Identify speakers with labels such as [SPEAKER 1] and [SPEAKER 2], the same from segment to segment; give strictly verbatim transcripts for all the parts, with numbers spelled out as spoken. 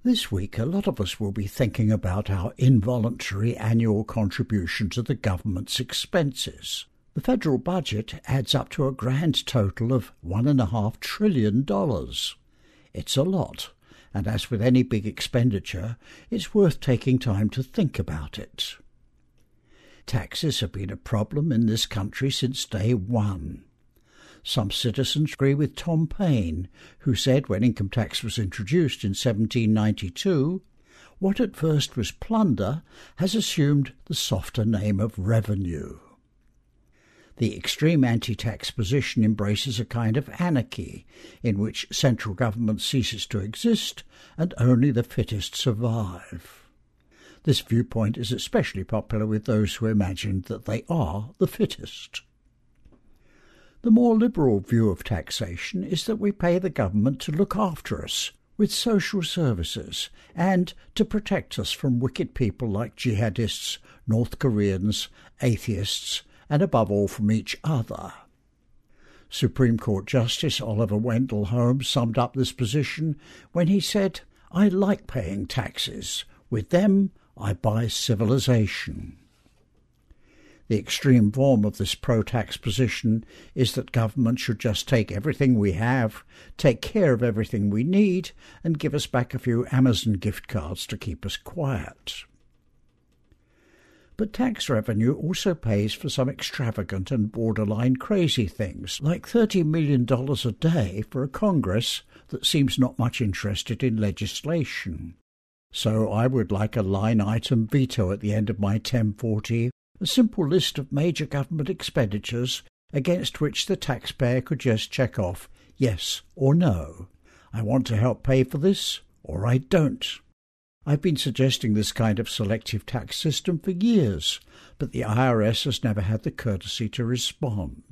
[SPEAKER 1] This week, a lot of us will be thinking about our involuntary annual contribution to the government's expenses. The federal budget adds up to a grand total of one and a half trillion dollars. It's a lot, and as with any big expenditure, it's worth taking time to think about it. Taxes have been a problem in this country since day one. Some citizens agree with Tom Paine, who said when income tax was introduced in seventeen ninety-two, what at first was plunder has assumed the softer name of revenue. The extreme anti-tax position embraces a kind of anarchy in which central government ceases to exist and only the fittest survive. This viewpoint is especially popular with those who imagine that they are the fittest. The more liberal view of taxation is that we pay the government to look after us with social services and to protect us from wicked people like jihadists, North Koreans, atheists, and above all from each other. Supreme Court Justice Oliver Wendell Holmes summed up this position when he said, "I like paying taxes. With them, I buy civilization." The extreme form of this pro-tax position is that government should just take everything we have, take care of everything we need, and give us back a few Amazon gift cards to keep us quiet. But tax revenue also pays for some extravagant and borderline crazy things, like thirty million dollars a day for a Congress that seems not much interested in legislation. So I would like a line-item veto at the end of my ten forty, a simple list of major government expenditures against which the taxpayer could just check off yes or no. I want to help pay for this, or I don't. I've been suggesting this kind of selective tax system for years, but the I R S has never had the courtesy to respond.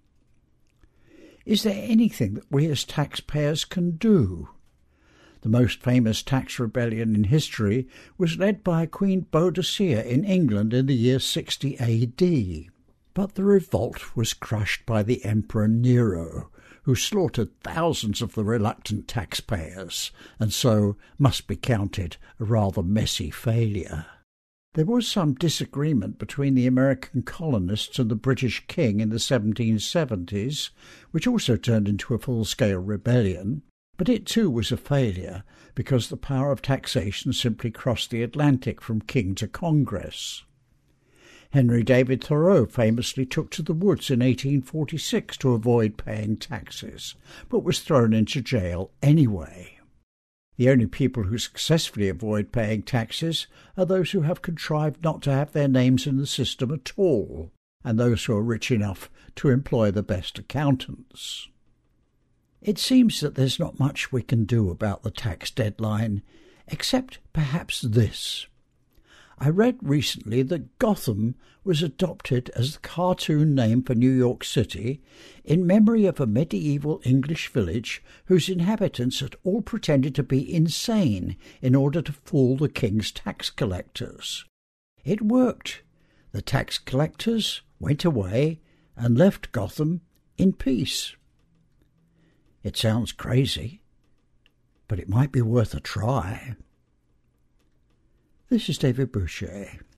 [SPEAKER 1] Is there anything that we as taxpayers can do? The most famous tax rebellion in history was led by Queen Boadicea in England in the year sixty A D. But the revolt was crushed by the Emperor Nero, who slaughtered thousands of the reluctant taxpayers, and so must be counted a rather messy failure. There was some disagreement between the American colonists and the British king in the seventeen seventies, which also turned into a full-scale rebellion. But it too was a failure, because the power of taxation simply crossed the Atlantic from king to Congress. Henry David Thoreau famously took to the woods in eighteen forty-six to avoid paying taxes, but was thrown into jail anyway. The only people who successfully avoid paying taxes are those who have contrived not to have their names in the system at all, and those who are rich enough to employ the best accountants. It seems that there's not much we can do about the tax deadline, except perhaps this. I read recently that Gotham was adopted as the cartoon name for New York City in memory of a medieval English village whose inhabitants had all pretended to be insane in order to fool the king's tax collectors. It worked. The tax collectors went away and left Gotham in peace. It sounds crazy, but it might be worth a try. This is David Boucher.